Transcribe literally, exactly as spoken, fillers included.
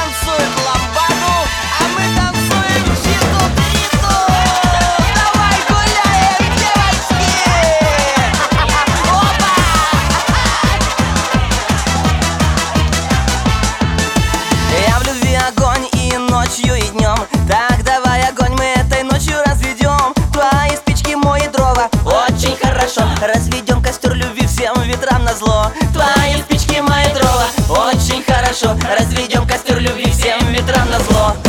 танцует ламбаду, а мы танцуем читу-питу. Давай гуляем, девочки! Опа! Я в любви огонь и ночью, и днем. Так давай огонь мы этой ночью разведем. Твои спички, мои дрова. Очень хорошо. Разведем костер любви всем ветрам назло. Твои спички, мои дрова. Очень хорошо. Разведем костер любви всем ветрам назло.